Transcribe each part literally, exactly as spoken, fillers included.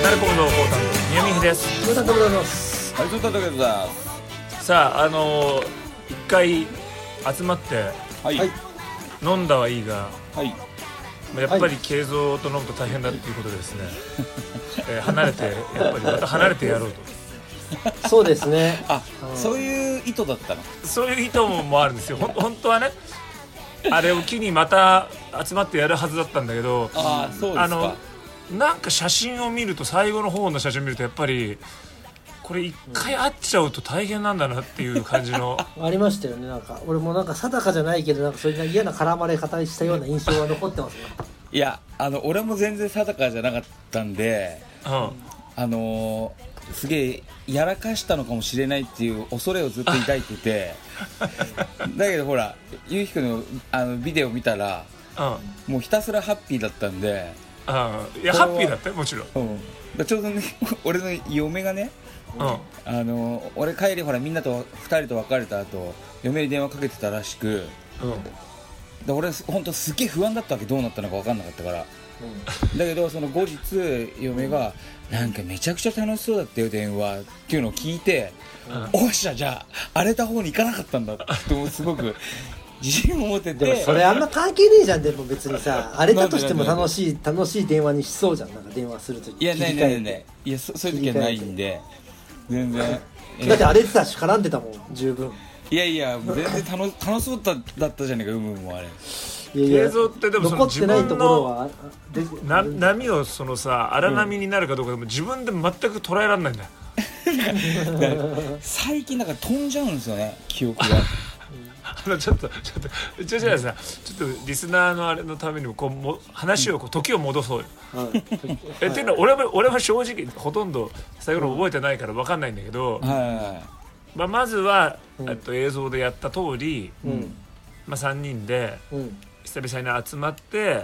なるこのコータンと宮美です。 コータンとございます。 はい、そうだったけどさ、 さあ、あのー、一回集まってはい、 はい飲んだはいいが、 はい、 やっぱり慶三と飲むと大変だっていうことでですね、えー離れてやっぱりまた離れてやろうとそうですね。 あ、 うんそういう意図だったの。 そういう意図もあるんですよ。ほん本当はね、あれを機にまた集まってやるはずだったんだけど、 ああ、そうですか。 あのなんか写真を見ると、最後の方の写真を見るとやっぱりこれ一回会っちゃうと大変なんだなっていう感じのありましたよね。なんか俺もなんか定かじゃないけど、なんかそういう嫌な絡まれ方したような印象が残ってますね。 いや、あの俺も全然定かじゃなかったんで、 うん、 あのー、すげえやらかしたのかもしれないっていう恐れをずっと抱いててだけどほら、ゆうひくんのあのビデオ見たら、 うん、 もうひたすらハッピーだったんで、 うん、いやハッピーだったよ、もちろん。 うん、だちょうどね俺の嫁がね、 うん、 あの俺帰りほらみんなとふたりと別れた後、嫁に電話かけてたらしく、 うんで俺本当すっげえ不安だったわけ、どうなったのか分かんなかったから。だけどその後日嫁がなんかめちゃくちゃ楽しそうだったよ電話っていうのを聞いて、うん、おっしゃ、じゃあ荒れた方に行かなかったんだとすごく自信を持ってて。 でもそれあんま関係ねえじゃん。でも別にさ、荒れたとしても楽しい楽しい電話にしそうじゃん。なんか電話するとき。 いやないないない、いや そ, そういう時はないんで全然だって荒れてたし絡んでたもん十分。 いやいや全然 楽, 楽しそうだだったじゃねえか、うむうむあれ。 慶三ってでもその自分のな波をそのさ荒波になるかどうかでも自分で全く捉えられないんだよ最近なんか飛んじゃうんですよね、記憶があのちょっとちょっとうちはじゃあさ、ちょっとリスナーのあれのためにもこうも話をこう時を戻そうよ、うん、えっていうのは俺は俺は正直ほとんど最後の覚えてないから分かんないんだけど、うんはいまあ、まずは、うん、と映像でやった通り、うんまあ、さんにんで、うん久々に集まって、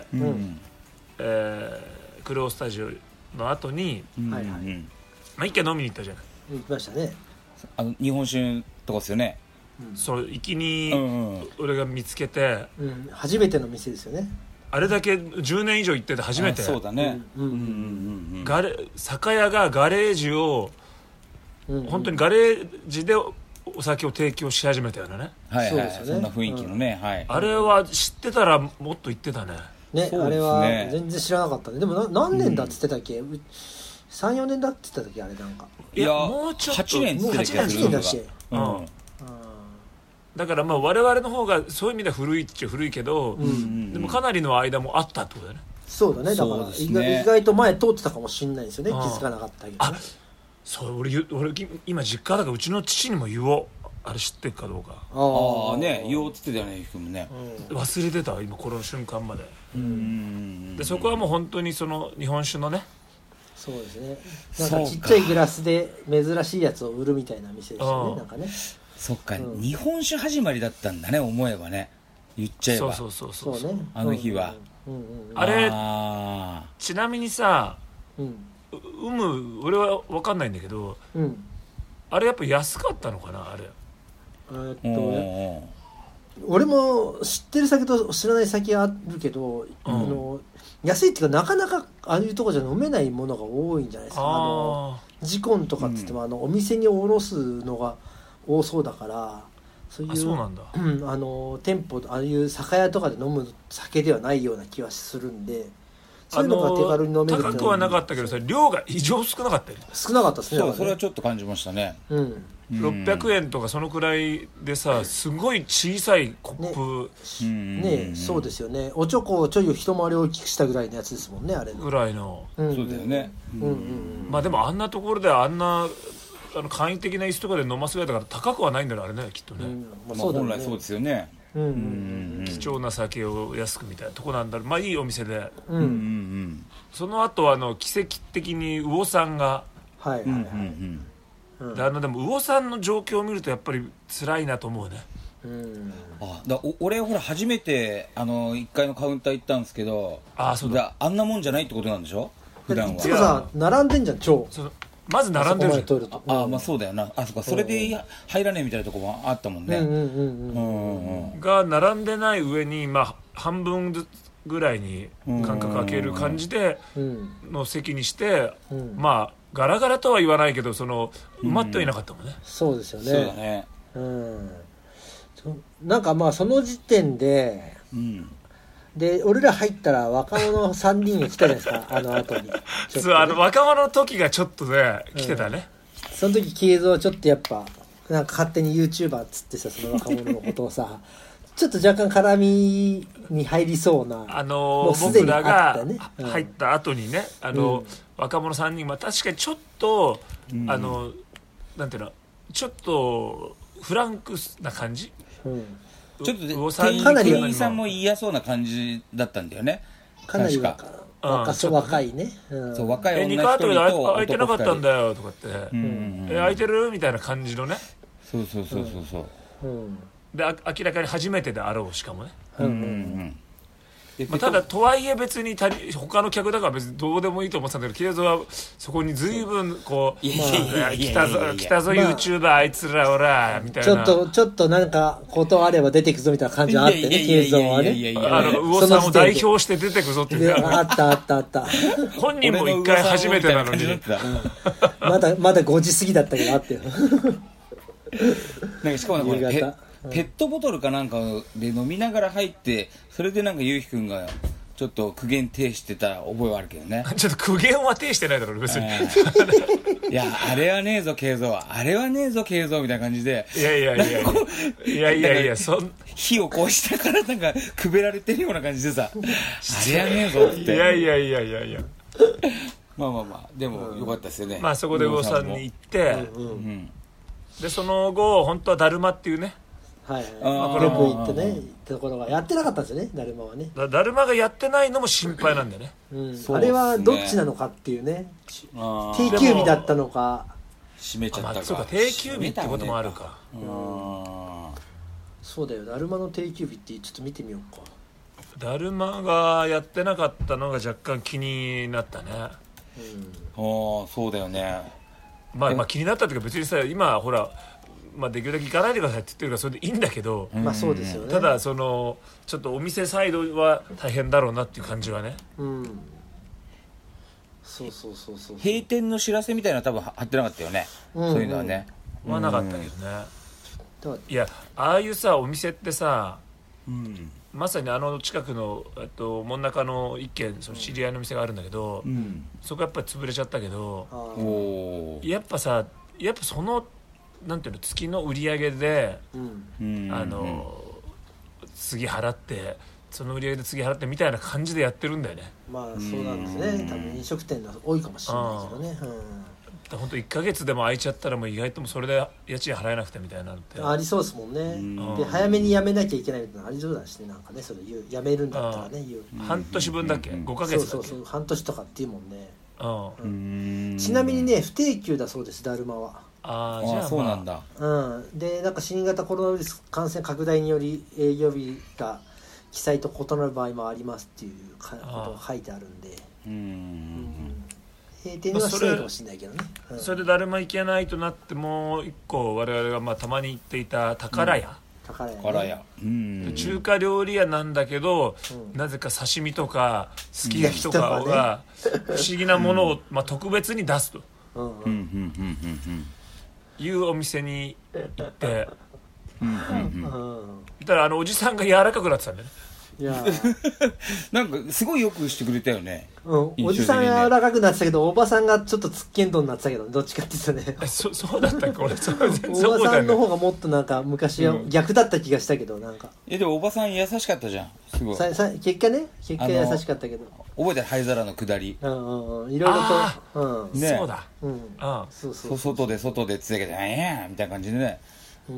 うんえー、クロースタジオの後に、うんはいはいまあ、一回飲みに行ったじゃない。 行きましたね。 あの日本酒とかですよね、 うん、そう行きに俺が見つけて、 うんうん、初めての店ですよね。 あれだけじゅうねん以上行ってて初めて。 そうだね、 ガレ酒屋がガレージを、うんうん、本当にガレージでお酒を提供し始めたよね。 はいはい、そ, ね、そんな雰囲気のね、うんはい、 あれは知ってたらもっと言ってたね。 ね、あれは全然知らなかったね。でもな何年だっつってたっけ、うん、さんよねんだっつってたっけあれなんか。 いやもうちょっとはちねんっつってたっけ。 はちねんだし、うんうん、 だからまあ我々の方がそういう意味では古いっちゃ古いけど、うんうん、でもかなりの間もあったってことだよね。 そうだね。だから、ね、意, 外意外と前通ってたかもしれないですよね。気づかなかったけど、ね、 あそう俺俺今実家だからうちの父にも言おう、あれ知ってるかどうか。 ああね、言おうっつってたよね、ゆきくんもね、 うん、忘れてた今この瞬間まで。うんでそこはもう本当にその日本酒のね、 そうですね、なんかちっちゃいグラスで珍しいやつを売るみたいな店でしたね。なんかね、 そっか、うん、日本酒始まりだったんだね、思えばね、言っちゃえば。 そうそうそうそう、ね、 あの日は、 うんうんうんうん、 あれあちなみにさ、うん有無俺は分かんないんだけど、うん、あれやっぱ安かったのかなあれ。 えっとね、俺も知ってる酒と知らない酒あるけど、うん、あの安いっていうかなかなかああいうとこじゃ飲めないものが多いんじゃないですか。あのジコンとかっつっても、うん、あのお店に卸すのが多そうだから、そういうあそうなんだ、 うん、あの店舗ああいう酒屋とかで飲む酒ではないような気はするんで、そういうのが手軽に飲めるって。 高くはなかったけどさ、量が異常少なかったよね。 少なかったですね。 そう、それはちょっと感じましたね、 うん、 ろっぴゃくえんとかそのくらいでさ、すごい小さいコップね, ねそうですよね。おちょこをちょい一回り大きくしたぐらいのやつですもんね、あれぐらいの、 うん、そうだよね、 うんうんうん、 まあでもあんなところであんなあの簡易的な椅子とかで飲ますぐらいだから高くはないんだろうあれね、きっとね、うんまあ、そうだね、本来そうですよね、 うんうんうん、 貴重な酒を安くみたいなとこなんだろう。まあいいお店で、 うんうんうん、 その後あの奇跡的に魚さんが、 はいはいはい、うんうん、であのでも魚さんの状況を見るとやっぱり辛いなと思うね、 うん、 あだお俺ほら初めてあのいっかいのカウンター行ったんですけど、 あそうだ、 あんなもんじゃないってことなんでしょ普段は。いつもさ並んでんじゃん超。 そのまず並んでるじゃん。 ああまあそうだよな、あそっか、それで入らねえみたいなとこもあったもんね。 が並んでない上に、まあ、半分ずぐらいに間隔空ける感じでの席にして、 うん、 まあガラガラとは言わないけどその埋まってはいなかったもんね、 うん、そうですよね。 そうだね、 うん、なんかまあその時点で、うん、で俺ら入ったら若者さんにんが来たじゃないですかあの後に、ね、 そうあの若者の時がちょっとね来てたね、 うん、その時慶三はちょっとやっぱなんか勝手に YouTuber っつってさその若者のことをさちょっと若干絡みに入りそうな、 あのー、僕らが入った後にね、あのーうん、若者さんにんは確かにちょっと、うん、あのなんていうのちょっとフランクな感じ、うん、 ちょっと店員さんも嫌そうな感じだったんだよね。 かなり若若そう若いね、うん、 そう若い女一人とえにかいあと空いてなかったんだよとかって、うん、え空いてるみたいな感じのね。 そうそうそうそうそう、うんで明らかに初めてであろうしかもね、 うんうんうんまあ、ただとはいえ別に足り他の客だから別にどうでもいいと思ってたんだけど慶三はそこに随分こう来たぞ来たぞ YouTuber あいつらおらみたいなちょっとちょっとなんかことあれば出てくぞみたいな感じがあってね慶三はねあの魚さんを代表して出てくぞっていうあったあったあった本人も一回初めてなのにまだまだごじ過ぎだったけどあってよなんかしかもねこれペペットボトルかなんかで飲みながら入ってそれでなんかゆうひくんがちょっと苦言呈してた覚えはあるけどねちょっと苦言は呈してないだろ別に、えー、いやあれはねえぞ慶三あれはねえぞ慶三みたいな感じでいやいやいやいやいやいやいやそん火をこう下からなんかくべられてるような感じでさあれはねえぞっていやいやいやいやいやまあまあまあでもよかったですよね、 うん、まあそこで魚さんに行って、うんうん、でその後本当はだるまっていうねはいはい、まあ、これも行ってね行ったところがやってなかったんですよねだるまはねだるまがやってないのも心配なんだよね、 うん、あれはどっちなのかっていうね定休日だったのか閉めちゃったか、 まあ、そうか定休日ってこともあるか、 うん、そうだよだるまの定休日ってちょっと見てみようかだるまがやってなかったのが若干気になったね、 うん、ああそうだよねまあまあ気になったっていうか別にさ今ほらまあ、できるだけ行かないでくださいって言ってるからそれでいいんだけど、 まあそうですよね、 ただそのちょっとお店サイドは大変だろうなっていう感じはね、 うん、そうそうそうそう閉店の知らせみたいなのは多分貼ってなかったよね、うんうん、そういうのはねまあなかったけどね、うん、いやああいうさお店ってさ、うん、まさにあの近くのえっと真ん中の一軒その知り合いの店があるんだけど、うん、そこやっぱり潰れちゃったけど、うん、やっぱさやっぱそのなんていうの月の売り上げで、うん、あの、うん、次払ってその売り上げで次払ってみたいな感じでやってるんだよね。 まあそうなんですね、多分飲食店が多いかもしれないけどね、 うん、本当いっかげつでも空いちゃったらもう意外ともそれで家賃払えなくてみたいになるってありそうですもんね、うん、で早めに辞めなきゃいけないみたいなのありそうだしねなんかねそれ辞めるんだったらね半年分だっけ、うん、ごかげつだっけそうそうそう半年とかっていうもんね、うん、ちなみにね不定休だそうですだるまはああじゃあ、まあ、 そうなんだ、 うん、でなんか新型コロナウイルス感染拡大により営業日が記載と異なる場合もありますっていうことが書いてあるんでうん、うん、閉店はしてないかもしれないけどね、 うん、それで誰も行けないとなってもう一個我々がまあたまに行っていた宝屋、うん宝屋、ね、 宝屋、 うん、中華料理屋なんだけど、うん、なぜか刺身とかすき焼きとかが不思議なものを、まあ、特別に出すと、うんうんうんうんうんいうお店に行ってうんうんうんだからあのおじさんが柔らかくなってたんだよねいやなんかすごいよくしてくれたよね、 うん、おじさん柔らかくなってたけどおばさんがちょっとつっけんどんになってたけどどっちかって言ったねそ, そうだったっけ俺そうおばさんの方がもっとなんか昔は逆だった気がしたけどなんか、 うん、えでもおばさん優しかったじゃんすごいささ結果ね結果優しかったけど覚えてる灰皿の下りうんうんうんいろいろと、 うん、そうだ、 うん、あそうそうそう外で外でつってけどなんやみたいな感じでねうん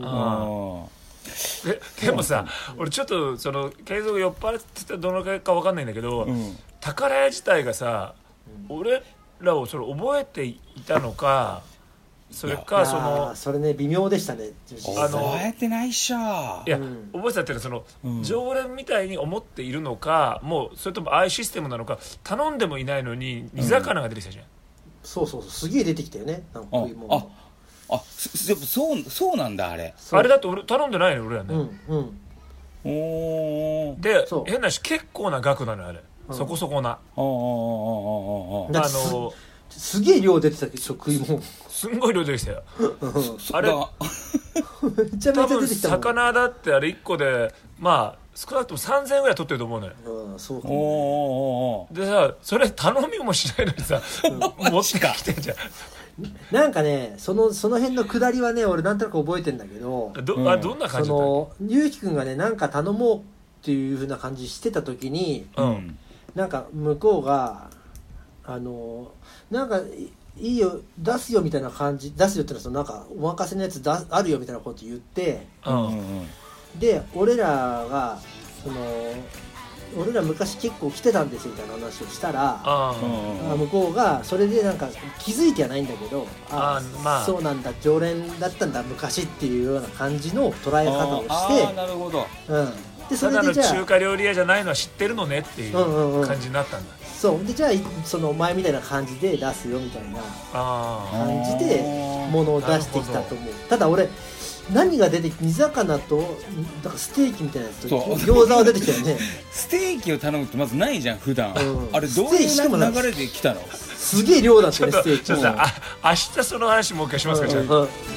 で, でもさ俺ちょっとその慶三が酔っ払ってたどのくらいか分かんないんだけど、うん、宝屋自体がさ、うん、俺らをそれ覚えていたのかそれかそのそれね微妙でしたねあの覚えてないっしょいや、うん、覚えてたっていうのはその、うん、常連みたいに思っているのかもうそれともああいうシステムなのか頼んでもいないのに煮魚が出てきたじゃん、うん、 そうそうそうすげえ出てきたよねなんかこういうものああでもそうそうなんだあれあれだって俺頼んでないの俺らねうんうんおでそう変なし結構な額なのよあれ、 うん、 そこそこなあああだってす、あのすげえ量出てたけど食いもすんごい量出てきたよあれめちゃめちゃ出てきたもん。 魚だってあれいっこでまあ少なくともさんぜんえんぐらい取ってると思うのよ、 うん、そうかもでさそれ頼みもしないのにさ、うん、持ってきてんじゃんなんかねそのその辺の下りはね俺なんとなく覚えてんだけど、 ど、うん、あどんな感じだったの？ そのゆうきくんがねなんか頼もうっていう風な感じしてた時に、うん、なんか向こうがあのなんかいいよ出すよみたいな感じ、出すよってのはそのなんかお任せのやつだあるよみたいなこと言って、うんうん、で俺らがその俺ら昔結構来てたんですよみたいな話をしたら、あ向こうがそれでなんか気づいてはないんだけど、ああ、まあ、そうなんだ常連だったんだ昔っていうような感じの捉え方をして、 ああなるほど、 うん、でそれでじゃあただの中華料理屋じゃないのは知ってるのねっていう感じになったんだ、うんうんうん、 そうでじゃあその前みたいな感じで出すよみたいな感じで物を出してきたと思う。ただ俺何が出てきて煮魚となんかステーキみたいなやつと餃子は出てきたよねステーキを頼むってまずないじゃん普段、うん、あれどういう流れで来たの？ すげえ量だったねステーキ。 ちょっとさあ明日その話もう一回しますか、うん、じゃあ、うん